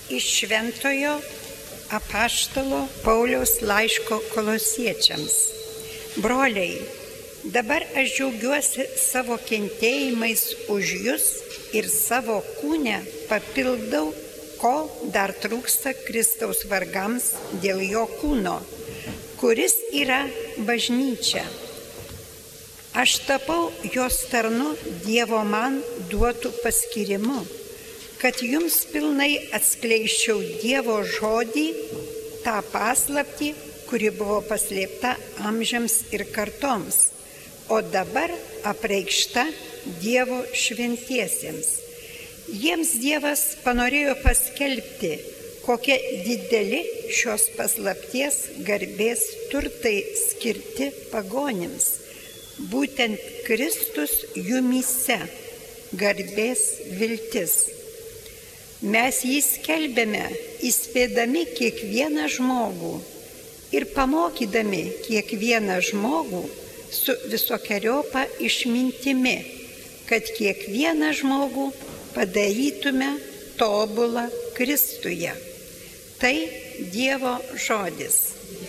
Iš šventojo apaštalo Pauliaus laiško Kolosiečiams. Broliai, dabar aš džiaugiuosi savo kentėjimais už jus ir savo kūne papildau, ko dar trūksta Kristaus vargams dėl jo kūno, kuris yra bažnyčia. Aš tapau jos tarnu Dievo man duotų paskirimu, kad jums pilnai atskleisčiau Dievo žodį, tą paslaptį, kuri buvo paslėpta amžiams ir kartoms, o dabar apreikšta Dievo šventiesiems. Jiems Dievas panorėjo paskelbti, kokie dideli šios paslapties garbės turtai skirti pagonims, būtent Kristus jumyse, garbės viltis. Mes jį skelbėme, įspėdami kiekvieną žmogų ir pamokydami kiekvieną žmogų su visokeriopą išmintimi, kad kiekvieną žmogų padarytume tobulą Kristuje. Tai Dievo žodis.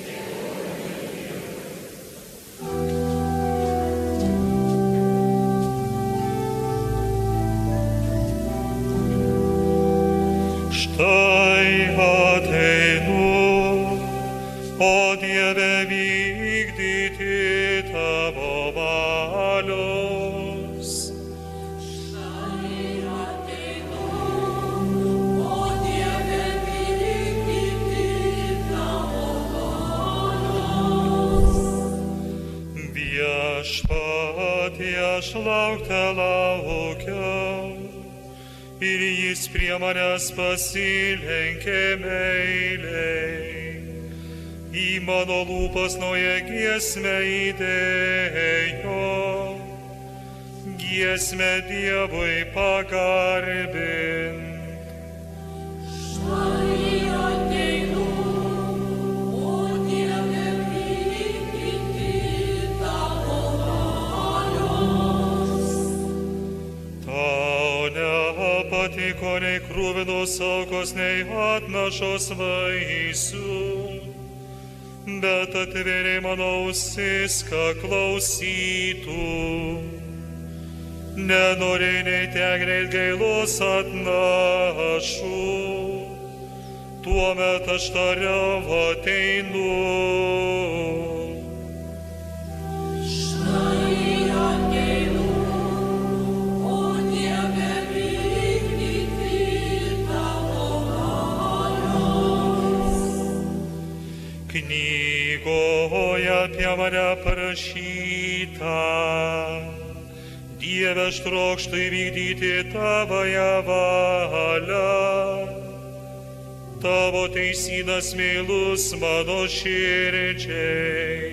Štai ateinu, o Dieve, vykdyti tavo valios. Štai ateinu, o Dieve, vykdyti tavo valios. Viešpatie, aš laukte laukiau, ir jis prie manęs pasilenkė meiliai. Į mano lūpas naują giesmę įdėjo, giesmę Dievui pagarbint. Štai ateinu, o Dieve, vykdyti tavo valios. Tau nepatiko nei kruvinos aukos, nei atnašos vaisių, bet atvėrė mano ausis, ką klausytų. Nenorėjai nei tiek greit gailos atnašų, tuomet aš tariau ateinu. Štai ateinu, o Dieve, vykdyti tavo valios. Knygoje apie mane parašyta, Dieve, aš trokštu įvykdyti tavoją valią. Tavo teisynas meilus mano širdžiai.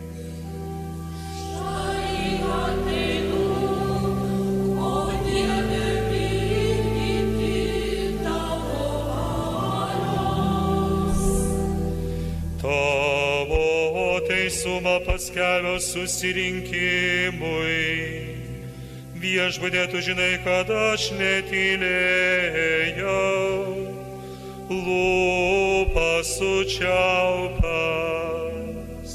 Štai ateinu, o Dieve, vykdyti tavo valios. Tavo teisumą paskelbė susirinkimui. Viešpatie, tu žinai, kad aš netylėjau, lūpas sučiaupas.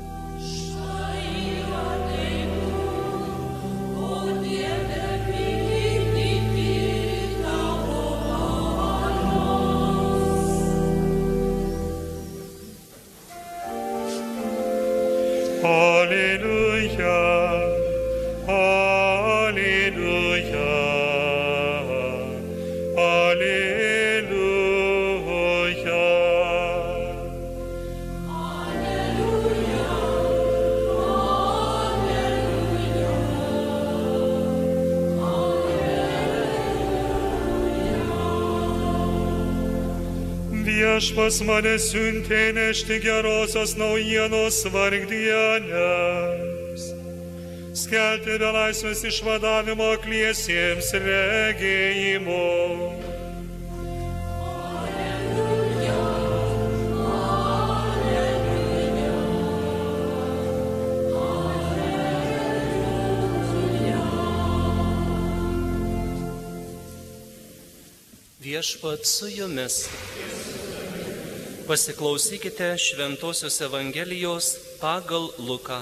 Štai ateinu, o Dieve, vykdyti tavo valios. Alleluja, alleluja, alleluja. Alleluja, Viešpas mane siuntė nešti gerosios naujienos vargdienėms, skelbti belaisvės išvadavimo akliesiems regėjimo. alleluja, alleluja, alleluja. Viešpat su jumis. Pasiklausykite Šventosios Evangelijos pagal Luką.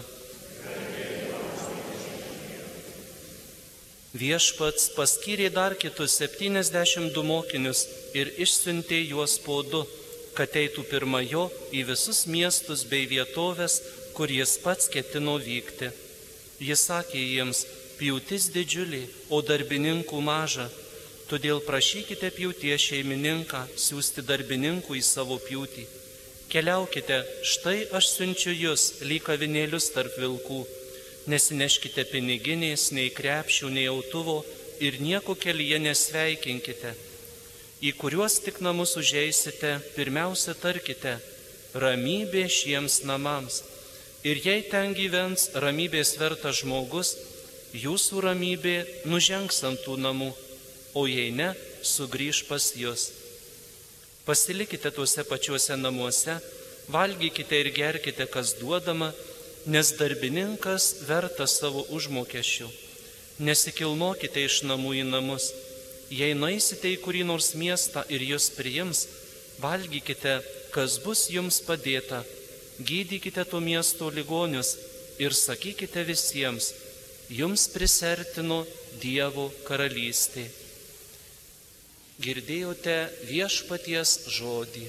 Viešpats paskyrė dar kitus 72 mokinius ir išsiuntė juos po 2, kad eitų pirma jo į visus miestus bei vietovės, kur jis pats ketino vykti. Jis sakė jiems: pjūtis didžiulė, o darbininkų maža. Todėl prašykite pjūties šeimininką siųsti darbininkų į savo pjūtį. Keliaukite, štai aš siunčiu jūs lyg avinėlius tarp vilkų. Nesineškite piniginės, nei krepšių, nei autuvo ir nieko kelyje nesveikinkite. Į kuriuos tik namus užeisite, pirmiausia tarkite: ramybė šiems namams. Ir jei ten gyvens ramybės vertas žmogus, jūsų ramybė nužengs ant tų namų, o jei ne, sugrįž pas jūs. Pasilikite tuose pačiuose namuose, valgykite ir gerkite, kas duodama, nes darbininkas vertas savo užmokesčių. Nesikilnokite iš namų į namus. Jei nueisite į kurį nors miestą ir jūs priims, valgykite, kas bus jums padėta. Gydykite to miesto ligonius ir sakykite visiems: jums prisertino Dievo karalystė. Girdėjote Viešpaties žodį.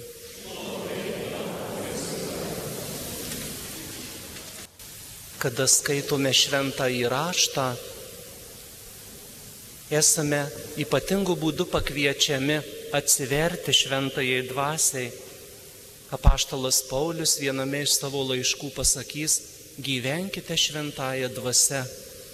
Kada skaitome šventąjį raštą, esame ypatingu būdu pakviečiami atsiverti šventajai dvasiai. Apaštalas Paulius viename iš savo laiškų pasakys: gyvenkite šventąją dvasią.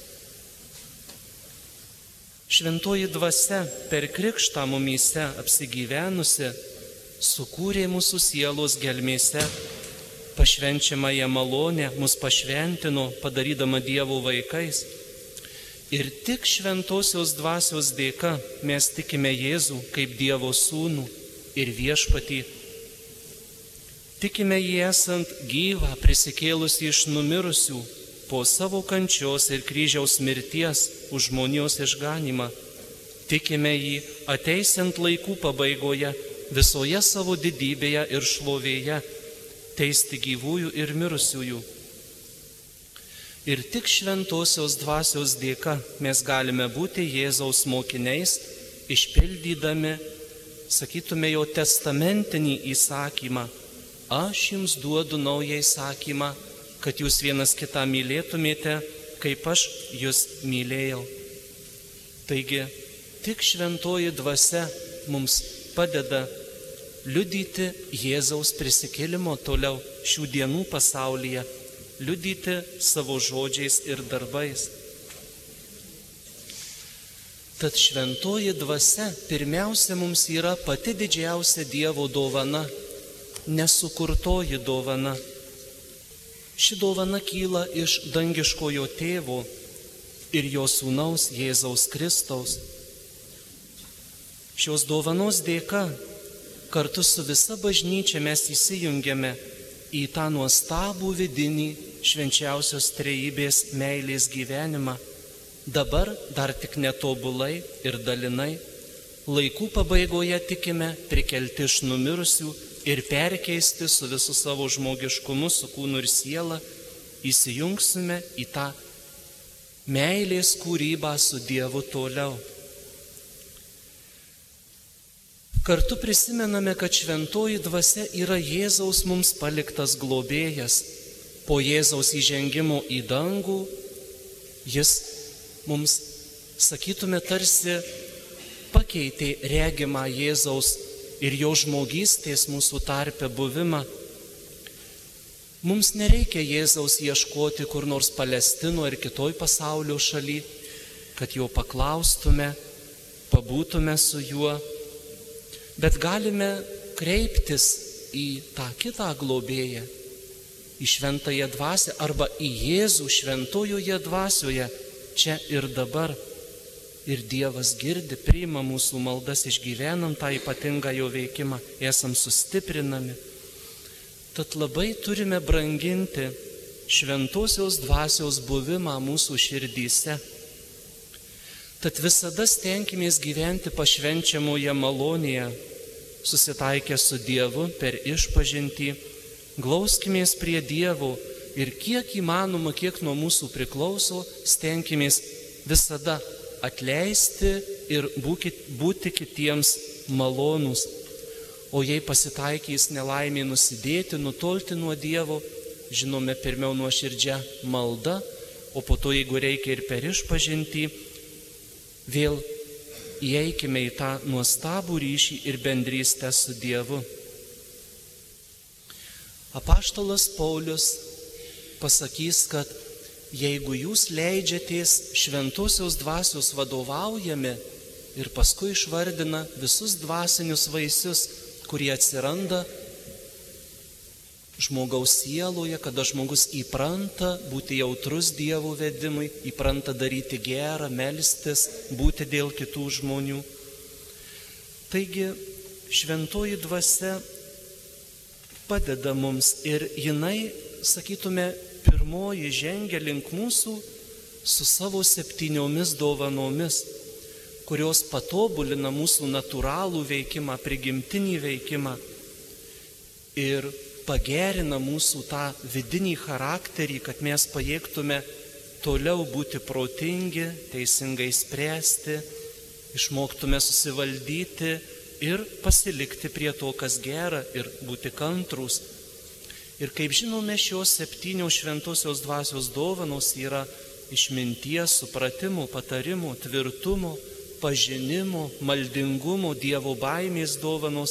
Šventoji dvasia per krikštą mumyse apsigyvenusi sukūrė mūsų sielos gelmėse, pašvenčiamąją malonę mus pašventino, padarydama Dievo vaikais. Ir tik šventosios dvasios dėka mes tikime Jėzų kaip Dievo sūnų ir viešpatį. Tikime jį esant gyvą, prisikėlusį iš numirusių, po savo kančios ir kryžiaus mirties už žmonijos išganymą. Tikime jį ateisiant laikų pabaigoje visoje savo didybėje ir šlovėje, teisti gyvųjų ir mirusiųjų. Ir tik šventosios dvasios dėka mes galime būti Jėzaus mokiniais, išpildydami, sakytume, jo testamentinį įsakymą: aš jums duodu naują įsakymą, kad jūs vienas kitą mylėtumėte, kaip aš jūs mylėjau. Taigi, tik šventoji dvasia mums padeda liudyti Jėzaus prisikėlimo toliau šių dienų pasaulyje, liudyti savo žodžiais ir darbais. Tad šventoji dvasia pirmiausia mums yra pati didžiausia Dievo dovana, nesukurtoji dovana. Ši dovana kyla iš dangiškojo tėvo ir jo sūnaus Jėzaus Kristaus. Šios dovanos dėka kartu su visa bažnyčia mes įsijungiame į tą nuostabų vidinį švenčiausios trejybės meilės gyvenimą. Dabar dar tik netobulai ir dalinai, laikų pabaigoje tikime prikelti iš numirusių ir perkeisti su visu savo žmogiškumu, su kūnu ir siela, įsijungsime į tą meilės kūrybą su Dievu toliau. Kartu prisimename, kad šventoji dvasia yra Jėzaus mums paliktas globėjas. Po Jėzaus įžengimo į dangų jis mums, sakytume, tarsi pakeitė regimą Jėzaus ir jo žmogystės mūsų tarpe buvimą. Mums nereikia Jėzaus ieškoti kur nors Palestino ar kitoj pasaulio šaly, kad jo paklaustume, pabūtume su juo, bet galime kreiptis į tą kitą globėją, į šventąją dvasią arba į Jėzų šventojoje dvasioje, čia ir dabar. Ir Dievas girdi, priima mūsų maldas, išgyvenam tą ypatingą jo veikimą, esam sustiprinami. Tad labai turime branginti šventosios dvasios buvimą mūsų širdyse. Tad visada stenkimės gyventi pašvenčiamoje malonėje, susitaikę su Dievu per išpažintį, glauskimės prie Dievo ir kiek įmanoma, kiek nuo mūsų priklauso, stenkimės visada atleisti ir būti kitiems malonūs. O jei pasitaikys nelaimė nusidėti, nutolti nuo Dievo, žinome, pirmiau nuoširdžia malda, o po to, jeigu reikia ir per išpažintį, vėl įeikime į tą nuostabų ryšį ir bendrystę su Dievu. Apaštalas Paulius pasakys, kad jeigu jūs leidžiatės šventosios dvasios vadovaujami, ir paskui išvardina visus dvasinius vaisius, kurie atsiranda žmogaus sieloje, kada žmogus įpranta būti jautrus Dievo vedimui, įpranta daryti gerą, melstis, būti dėl kitų žmonių. Taigi šventoji dvasia padeda mums ir jinai, sakytume, pirmoji žengia link mūsų su savo 7 dovanomis, kurios patobulina mūsų natūralų veikimą, prigimtinį veikimą ir pagerina mūsų tą vidinį charakterį, kad mes pajėgtume toliau būti protingi, teisingai spręsti, išmoktume susivaldyti ir pasilikti prie to, kas gera, ir būti kantrūs. Ir kaip žinome, šios 7 šventosios dvasios dovanos yra išminties, supratimo, patarimo, tvirtumo, pažinimo, maldingumo, Dievo baimės dovanos.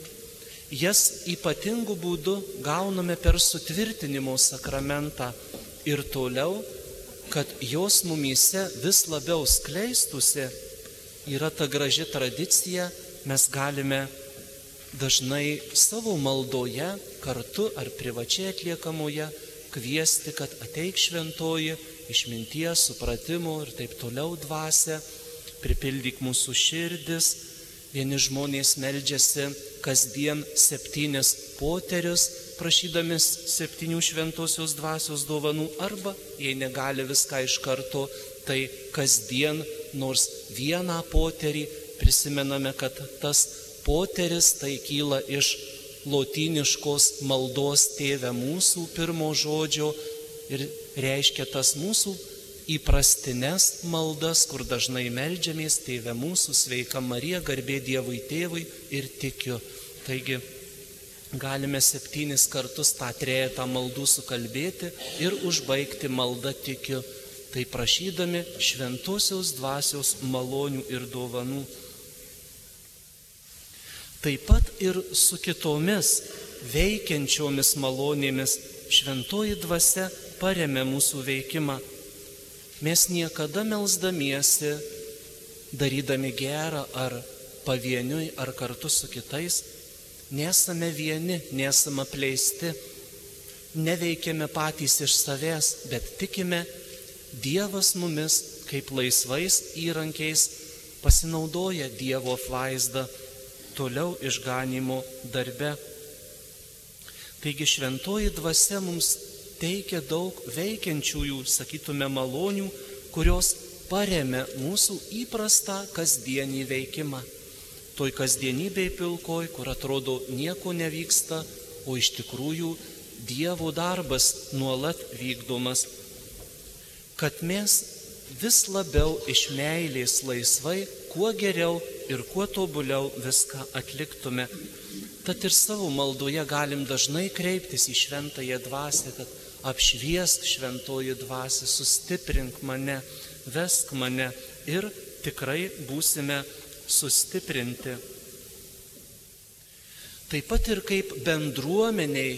Jas ypatingų būdų gauname per sutvirtinimo sakramentą ir toliau, kad jos mumyse vis labiau skleistusi, yra ta graži tradicija, mes galime dažnai savo maldoje, kartu ar privačiai atliekamoje, kviesti, kad ateik šventoji išminties, supratimo ir taip toliau dvasia, pripildyk mūsų širdis. Vieni žmonės meldžiasi kasdien 7 poterius, prašydami 7 šventosios dvasios dovanų, arba, jei negali viską iš karto, tai kasdien nors vieną poterį. Prisimename, kad tas poteris tai kyla iš lotyniškos maldos Tėve mūsų pirmo žodžio ir reiškia tas mūsų įprastines maldas, kur dažnai meldžiamės Tėve mūsų, sveika Marija, garbė Dievui Tėvui ir tikiu. Taigi galime 7 kartus tą trejetą maldų sukalbėti ir užbaigti maldą tikiu, tai prašydami šventosios dvasios malonių ir dovanų. Taip pat ir su kitomis veikiančiomis malonėmis šventoji dvasia paremia mūsų veikimą. Mes niekada melsdamiesi, darydami gerą ar pavieniui, ar kartu su kitais, nesame vieni, nesame apleisti, neveikiame patys iš savęs, bet tikime, Dievas mumis kaip laisvais įrankiais pasinaudoja Dievo apvaizdą toliau išganimo darbe. Taigi šventoji dvasia mums teikia daug veikiančiųjų, sakytume, malonių, kurios paremia mūsų įprastą kasdienį veikimą. Toj kasdienybėj pilkoj, kur atrodo nieko nevyksta, o iš tikrųjų Dievo darbas nuolat vykdomas. Kad mes vis labiau iš meilės laisvai, kuo geriau ir kuo tobuliau viską atliktume. Tad ir savo maldoje galim dažnai kreiptis į šventąją dvasią, kad apšviesk šventoji dvasia, sustiprink mane, vesk mane ir tikrai būsime sustiprinti. Taip pat ir kaip bendruomeniai,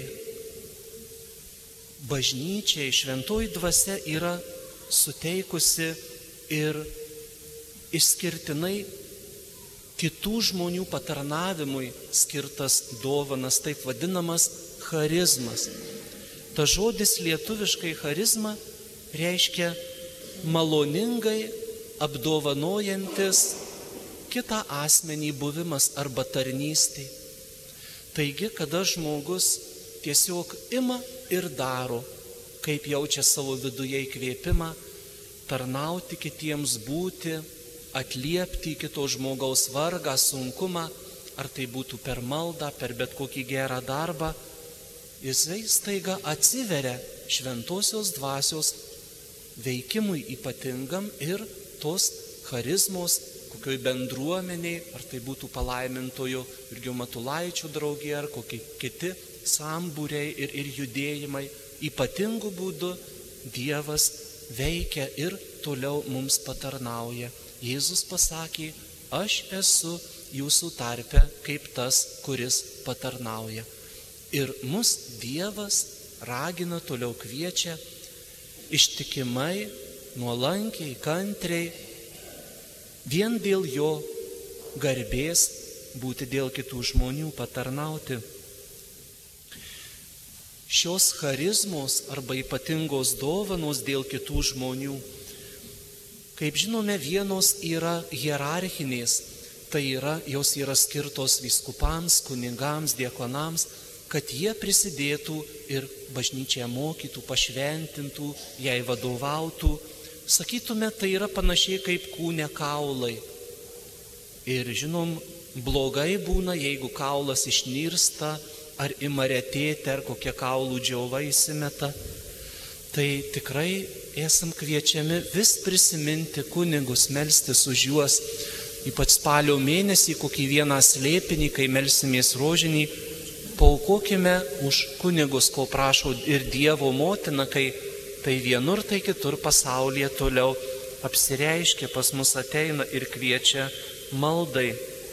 bažnyčiai, šventoji dvasia yra suteikusi ir išskirtinai kitų žmonių patarnavimui skirtas dovanas, taip vadinamas charizmas. Ta žodis lietuviškai charizma reiškia maloningai apdovanojantis kitą asmenį buvimas arba tarnystė. Taigi, kada žmogus tiesiog ima ir daro, kaip jaučia savo viduje įkvėpimą, tarnauti kitiems, būti, atliepti kito žmogaus vargą, sunkumą, ar tai būtų per maldą, per bet kokį gerą darbą, jisai staiga atsiveria šventosios dvasios veikimui ypatingam ir tos charizmos, kokioj bendruomeniai, ar tai būtų palaimintojo Jurgio Matulaičio draugija, ar kokie kiti sambūriai ir judėjimai, ypatingų būdų Dievas veikia ir toliau mums patarnauja. Jėzus pasakė, aš esu jūsų tarpe kaip tas, kuris patarnauja. Ir mus Dievas ragina, toliau kviečia ištikimai, nuolankiai, kantriai, vien dėl jo garbės būti dėl kitų žmonių, patarnauti. Šios charizmos arba ypatingos dovanos dėl kitų žmonių, kaip žinome, vienos yra hierarchinės, tai yra, jos yra skirtos vyskupams, kunigams, diakonams, kad jie prisidėtų ir bažnyčią mokytų, pašventintų, jai vadovautų. Sakytume, tai yra panašiai kaip kūne kaulai. Ir žinom, blogai būna, jeigu kaulas išnirsta, ar ima retėti, ar kokie kaulų džiova įsimeta. Tai tikrai esam kviečiami vis prisiminti kunigus, melstis už juos. Ypač spalio mėnesį, kokį vieną slėpinį, kai melsimės rožinį, paaukokime už kunigus, ko prašo ir Dievo motina, kai tai vienur, tai kitur pasaulyje toliau apsireiškia, pas mus ateina ir kviečia maldai.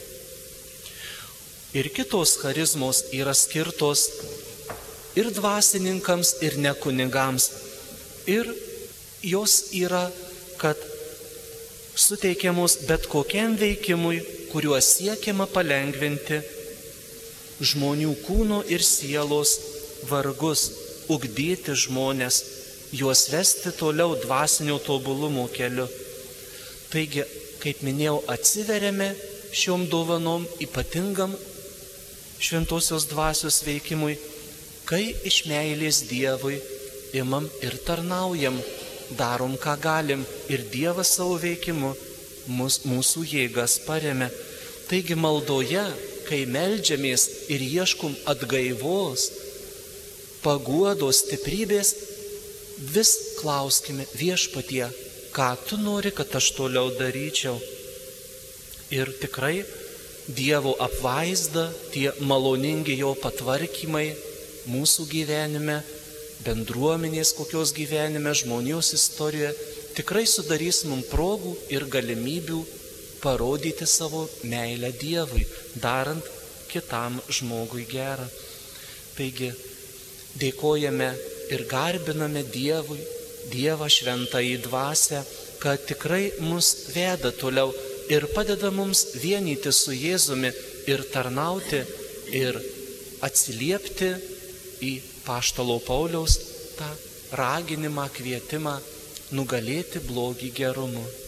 Ir kitos charizmos yra skirtos ir dvasininkams, ir nekunigams. Ir jos yra, kad suteikiamos bet kokiam veikimui, kuriuo siekiama palengvinti žmonių kūno ir sielos vargus, ugdyti žmonės, juos vesti toliau dvasinio tobulumo keliu. Taigi, kaip minėjau, atsiveriame šiom dovanom ypatingam šventosios dvasios veikimui, kai iš meilės Dievui imam ir tarnaujam, darom ką galim ir Dievas savo veikimu mūsų jėgas paremia. Taigi maldoje, kai meldžiamės ir ieškom atgaivos, paguodos, stiprybės, vis klauskime Viešpatie, ką tu nori, kad aš toliau daryčiau. Ir tikrai Dievo apvaizda, tie maloningi jo patvarkymai mūsų gyvenime, bendruomenės kokios gyvenime, žmonijos istorijoje, tikrai sudarys mums progų ir galimybių parodyti savo meilę Dievui, darant kitam žmogui gerą. Taigi, dėkojame ir garbiname Dievą šventąjį dvasią, kad tikrai mus veda toliau ir padeda mums vienyti su Jėzumi ir tarnauti ir atsiliepti į apaštalo Pauliaus tą raginimą, kvietimą nugalėti blogį gerumu.